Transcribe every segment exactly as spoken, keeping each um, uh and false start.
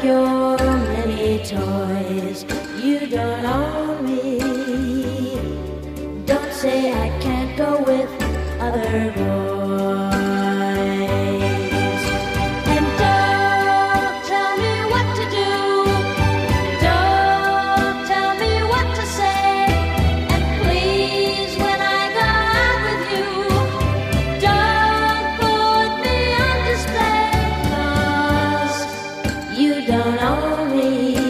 your many toys. You don't own me. Don't say I can't go with other boys. And don't tell me what to do. Don't tell me what to say. And please, when I go out with you, don't put me on display. 'Cause you don't own me.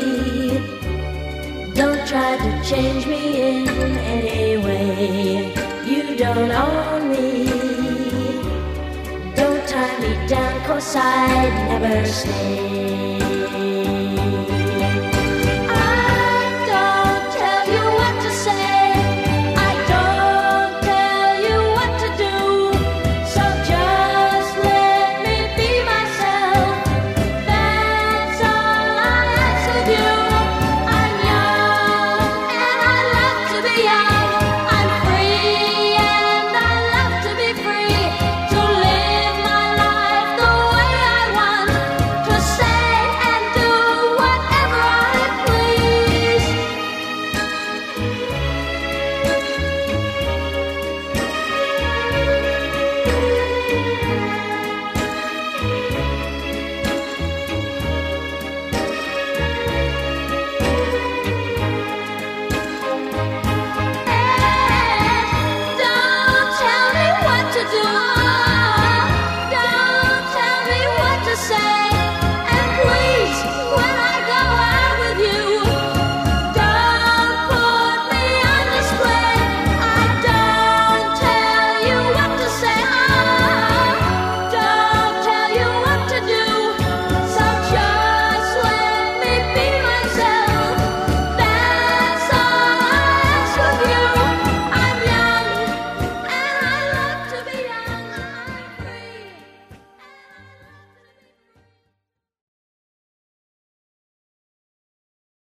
Don't try to change me in any way. You don't own me. Don't tie me down, 'cause I'd never stay.